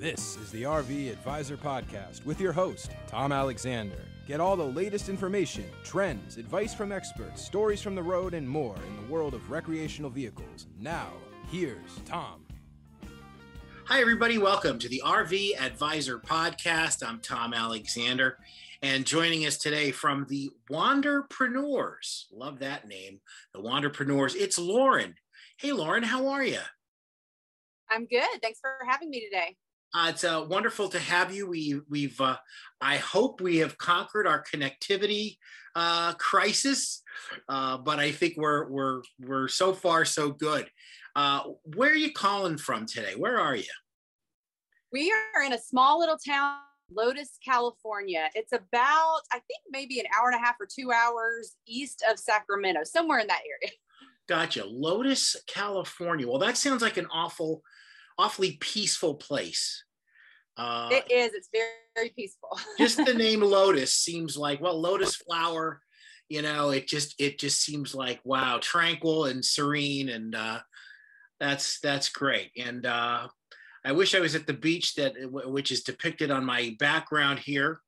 This is the RV Advisor Podcast with your host, Tom Alexander. Get all the latest information, trends, advice from experts, stories from the road, and more in the world of recreational vehicles. Now, here's Tom. Hi, everybody. Welcome to the RV Advisor Podcast. I'm Tom Alexander, and joining us today from the Wanderpreneurs, love that name, the Wanderpreneurs, it's Lauren. Hey, Lauren, how are you? I'm good. Thanks for having me today. It's wonderful to have you. I hope we have conquered our connectivity crisis, but I think we're so far so good. Where are you calling from today? Where are you? We are in a small little town, Lotus, California. It's about, I think, maybe an hour and a half or 2 hours east of Sacramento, somewhere in that area. Gotcha. Lotus, California. Well, that sounds like an awfully peaceful place. It is. It's very, very peaceful. Just the name Lotus seems like, well, lotus flower, it just seems like, wow, tranquil and serene. And that's great. And I wish I was at the beach which is depicted on my background here.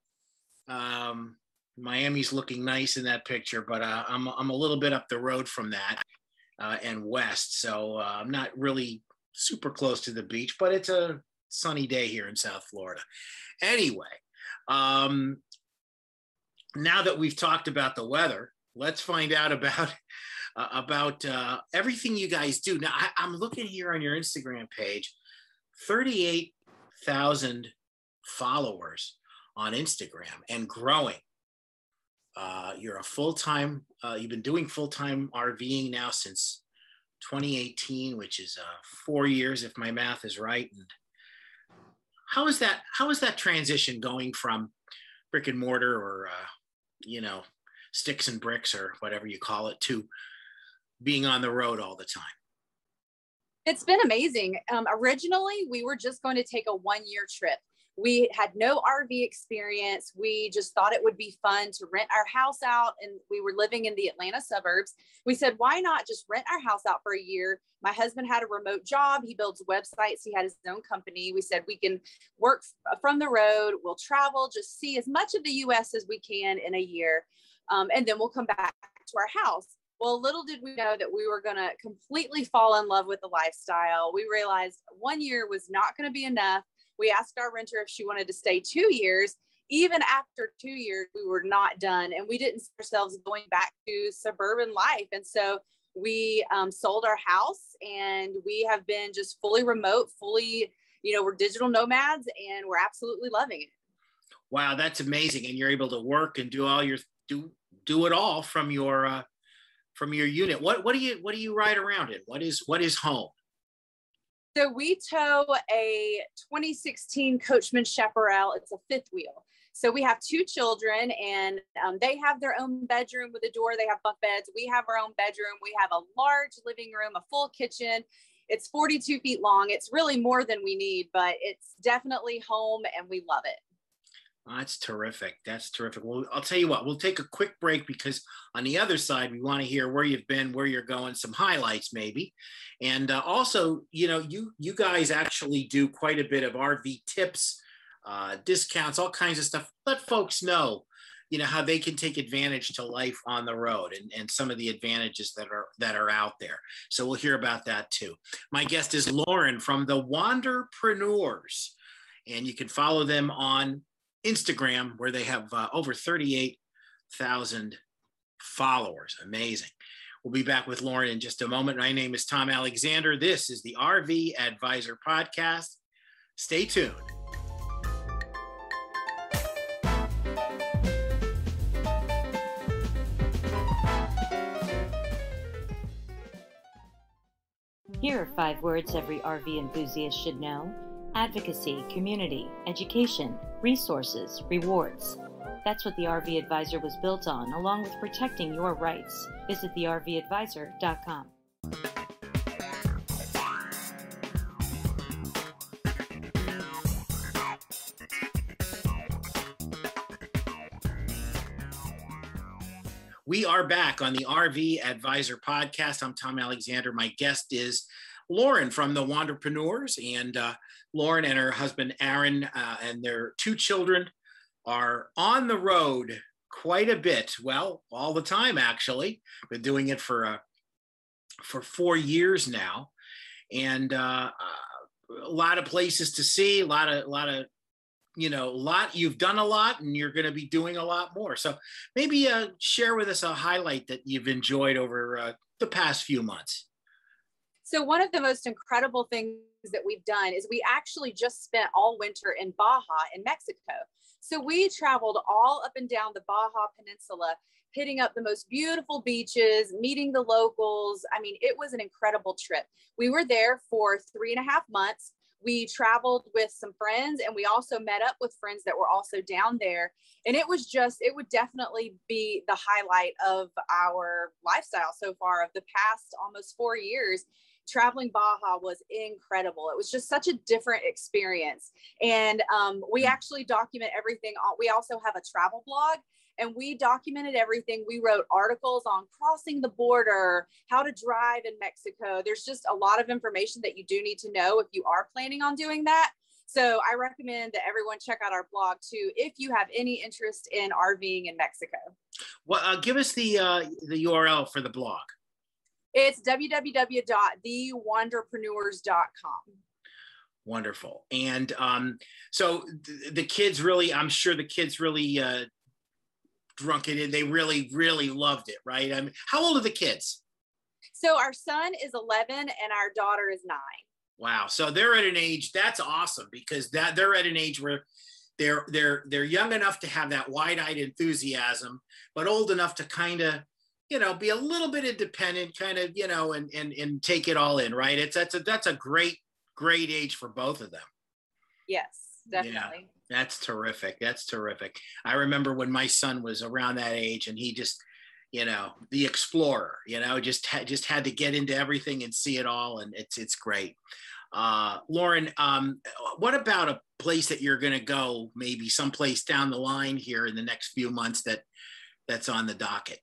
Miami's looking nice in that picture, but I'm a little bit up the road from that and west. So I'm not really super close to the beach, but it's a sunny day here in South Florida. Anyway, now that we've talked about the weather, let's find out about everything you guys do. Now, I'm looking here on your Instagram page, 38,000 followers on Instagram and growing. You're a full-time, you've been doing full-time RVing now since 2018, which is 4 years, if my math is right. And how is that transition going from brick and mortar or, sticks and bricks or whatever you call it to being on the road all the time? It's been amazing. Originally, we were just going to take a 1-year trip. We had no RV experience. We just thought it would be fun to rent our house out. And we were living in the Atlanta suburbs. We said, why not just rent our house out for a year? My husband had a remote job. He builds websites. He had his own company. We said, we can work from the road. We'll travel, just see as much of the US as we can in a year. And then we'll come back to our house. Well, little did we know that we were going to completely fall in love with the lifestyle. We realized 1 year was not going to be enough. We asked our renter if she wanted to stay 2 years. Even after 2 years, we were not done, and we didn't see ourselves going back to suburban life. And so we sold our house, and we have been just fully remote, we're digital nomads, and we're absolutely loving it. Wow, that's amazing. And you're able to work and do all do it all from your unit. What do you ride around in? What is home? So we tow a 2016 Coachman Chaparral. It's a fifth wheel. So we have 2 children, and they have their own bedroom with a door. They have bunk beds. We have our own bedroom. We have a large living room, a full kitchen. It's 42 feet long. It's really more than we need, but it's definitely home, and we love it. That's terrific. That's terrific. Well, I'll tell you what, we'll take a quick break because on the other side, we want to hear where you've been, where you're going, some highlights maybe. And also, you guys actually do quite a bit of RV tips, discounts, all kinds of stuff. Let folks know, how they can take advantage to life on the road and some of the advantages that are out there. So we'll hear about that too. My guest is Lauren from the Wanderpreneurs, and you can follow them on Instagram, where they have over 38,000 followers. Amazing. We'll be back with Lauren in just a moment. My name is Tom Alexander. This is the RV Advisor Podcast. Stay tuned. Here are 5 words every RV enthusiast should know. Advocacy, community, education, resources, rewards. That's what the RV Advisor was built on, along with protecting your rights. Visit thervadvisor.com. We are back on the RV Advisor Podcast. I'm Tom Alexander. My guest is Lauren from the Wanderpreneurs. And Lauren and her husband, Aaron, and their 2 children are on the road quite a bit. Well, all the time, actually. Been doing it for 4 years now. And a lot of places to see, a lot of, you've done a lot and you're going to be doing a lot more. So maybe share with us a highlight that you've enjoyed over the past few months. So one of the most incredible things that we've done is we actually just spent all winter in Baja in Mexico. So we traveled all up and down the Baja Peninsula, hitting up the most beautiful beaches, meeting the locals. I mean, it was an incredible trip. We were there for 3.5 months. We traveled with some friends, and we also met up with friends that were also down there. And it would definitely be the highlight of our lifestyle so far of the past almost 4 years. Traveling Baja was incredible. It was just such a different experience. And we actually document everything. We also have a travel blog, and we documented everything. We wrote articles on crossing the border, how to drive in Mexico. There's just a lot of information that you do need to know if you are planning on doing that. So I recommend that everyone check out our blog too, if you have any interest in RVing in Mexico. Well, give us the URL for the blog. It's www.thewanderpreneurs.com. Wonderful. And so the kids really, I'm sure the kids really drunk it in. They really, really loved it, right? I mean, how old are the kids? So our son is 11 and our daughter is 9. Wow. So they're at an age, that's awesome, because they're at an age where they're young enough to have that wide-eyed enthusiasm, but old enough to kind of, be a little bit independent, kind of, and take it all in, right? That's a great age for both of them. Yes, definitely. Yeah, that's terrific. That's terrific. I remember when my son was around that age, and he just, the explorer, just had to get into everything and see it all, and it's great. Lauren, what about a place that you're going to go, maybe someplace down the line here in the next few months that's on the docket?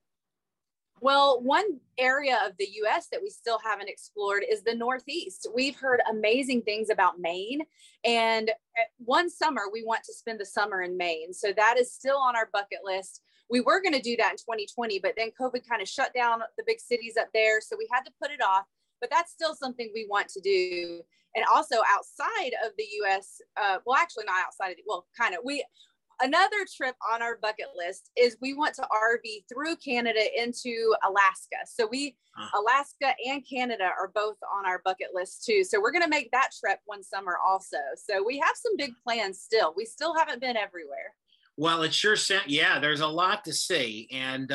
Well, one area of the U.S. that we still haven't explored is the Northeast. We've heard amazing things about Maine, and one summer we want to spend the summer in Maine. So that is still on our bucket list. We were going to do that in 2020, but then COVID kind of shut down the big cities up there. So we had to put it off, but that's still something we want to do. And also outside of the U.S., well, actually not outside of kind of, another trip on our bucket list is we want to RV through Canada into Alaska. So Alaska and Canada are both on our bucket list too. So we're going to make that trip one summer also. So we have some big plans still. We still haven't been everywhere. Well, it sure sounds, there's a lot to see. And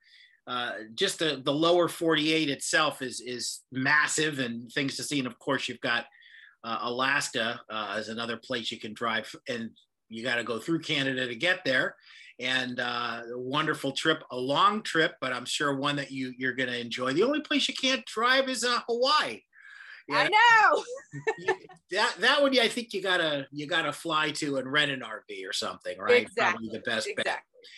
just the lower 48 itself is massive and things to see. And of course, you've got Alaska as another place you can drive, and you got to go through Canada to get there. And a wonderful trip, a long trip, but I'm sure one that you're going to enjoy. The only place you can't drive is Hawaii. I know. that one, I think you gotta fly to and rent an RV or something, right? Exactly. Probably the best bet.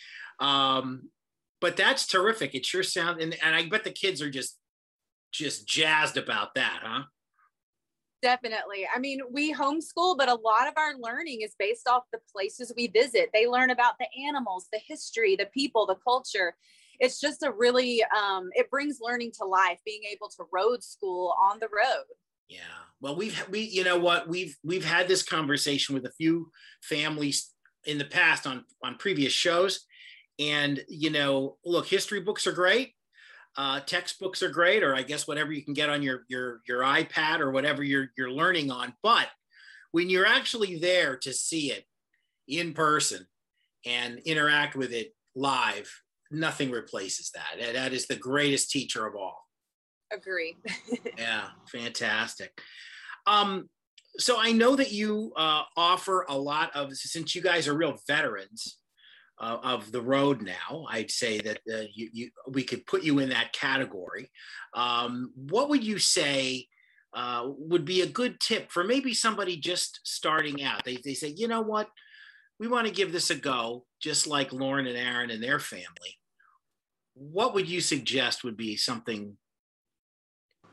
But that's terrific. It sure sounds, and I bet the kids are just jazzed about that, huh? Definitely. I mean, we homeschool, but a lot of our learning is based off the places we visit. They learn about the animals, the history, the people, the culture. It's just a really, it brings learning to life, being able to road school on the road. Yeah. Well, we've had this conversation with a few families in the past on previous shows. And, look, history books are great. Textbooks are great, or I guess whatever you can get on your iPad or whatever you're learning on. But when you're actually there to see it in person and interact with it live, nothing replaces that. That is the greatest teacher of all. Agree. Yeah, fantastic. So I know that you offer a lot of, since you guys are real veterans of the road now, I'd say that we could put you in that category. What would you say would be a good tip for maybe somebody just starting out? They say, you know what, we want to give this a go, just like Lauren and Aaron and their family. What would you suggest would be something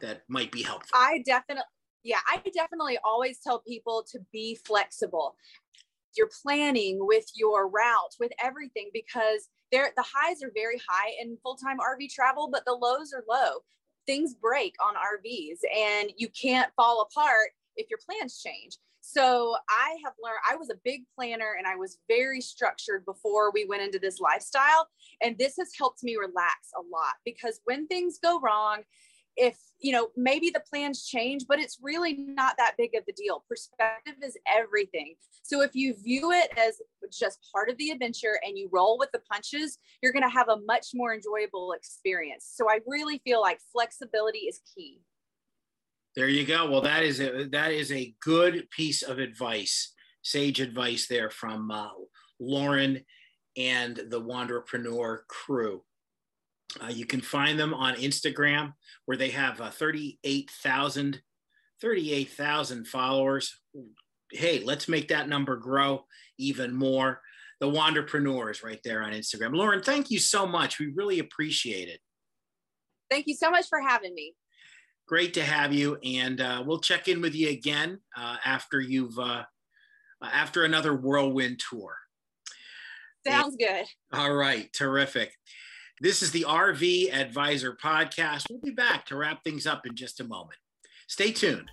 that might be helpful? I definitely always tell people to be flexible. You're planning with your route, with everything, because the highs are very high in full-time RV travel, but the lows are low. Things break on RVs and you can't fall apart if your plans change. So I have learned, I was a big planner and I was very structured before we went into this lifestyle. And this has helped me relax a lot, because when things go wrong, if, maybe the plans change, but it's really not that big of a deal. Perspective is everything. So if you view it as just part of the adventure and you roll with the punches, you're going to have a much more enjoyable experience. So I really feel like flexibility is key. There you go. Well, that is a good piece of advice, sage advice there from Lauren and the Wanderpreneur crew. You can find them on Instagram, where they have 38,000 followers. Hey, let's make that number grow even more. The Wanderpreneurs right there on Instagram. Lauren, thank you so much. We really appreciate it. Thank you so much for having me. Great to have you, and we'll check in with you again after another whirlwind tour. Sounds good. All right, terrific. This is the RV Advisor Podcast. We'll be back to wrap things up in just a moment. Stay tuned.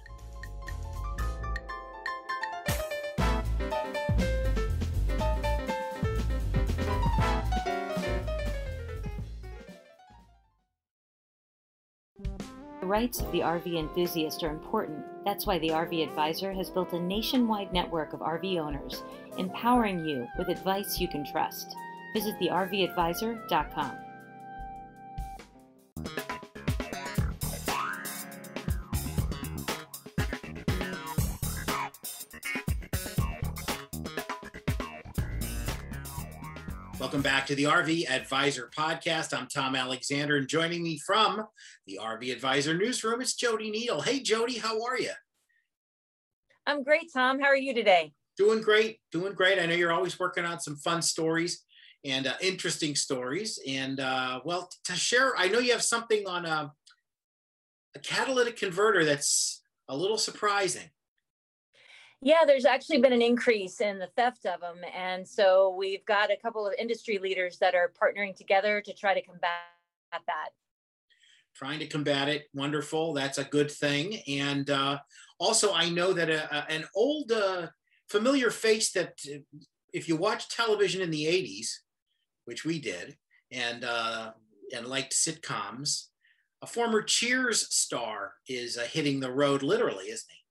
The rights of the RV enthusiast are important. That's why the RV Advisor has built a nationwide network of RV owners, empowering you with advice you can trust. Visit thervadvisor.com. Welcome back to the RV Advisor Podcast. I'm Tom Alexander, and joining me from the RV Advisor newsroom, it's Jody Needle. Hey, Jody, how are you? I'm great, Tom. How are you today? Doing great. I know you're always working on some fun stories and interesting stories. And well, to share, I know you have something on a catalytic converter that's a little surprising. Yeah, there's actually been an increase in the theft of them. And so we've got a couple of industry leaders that are partnering together to try to combat that. Trying to combat it. Wonderful. That's a good thing. And also, I know that an old familiar face that if you watch television in the 80s, which we did, and liked sitcoms, a former Cheers star is hitting the road literally, isn't he?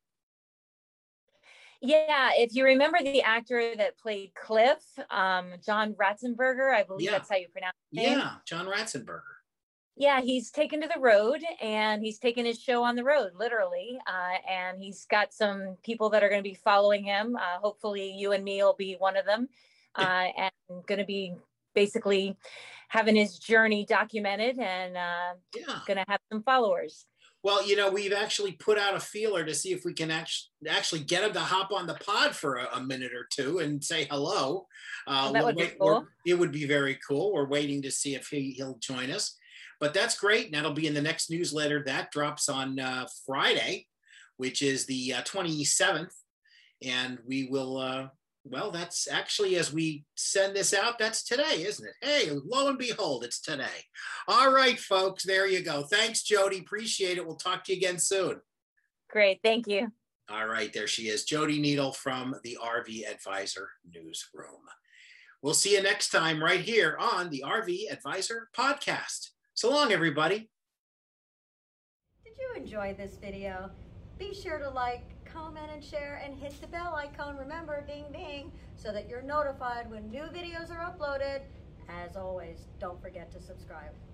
Yeah, if you remember the actor that played Cliff, John Ratzenberger, I believe that's how you pronounce his name. Yeah, John Ratzenberger. Yeah, he's taken to the road, and he's taken his show on the road, literally. And he's got some people that are going to be following him. Hopefully you and me will be one of them, and going to be basically having his journey documented and going to have some followers. Well, we've actually put out a feeler to see if we can actually get him to hop on the pod for a minute or two and say hello. That would be cool. It would be very cool. We're waiting to see if he'll join us. But that's great. And that'll be in the next newsletter. That drops on Friday, which is the 27th. And we will, well, that's actually, as we send this out, that's today, isn't it? Hey, lo and behold, it's today. All right, folks, there you go. Thanks, Jody. Appreciate it. We'll talk to you again soon. Great. Thank you. All right, there she is, Jody Needle from the RV Advisor newsroom. We'll see you next time right here on the RV Advisor podcast. So long, everybody. Did you enjoy this video? Be sure to like, comment, and share, and hit the bell icon. Remember, ding, ding, so that you're notified when new videos are uploaded. As always, don't forget to subscribe.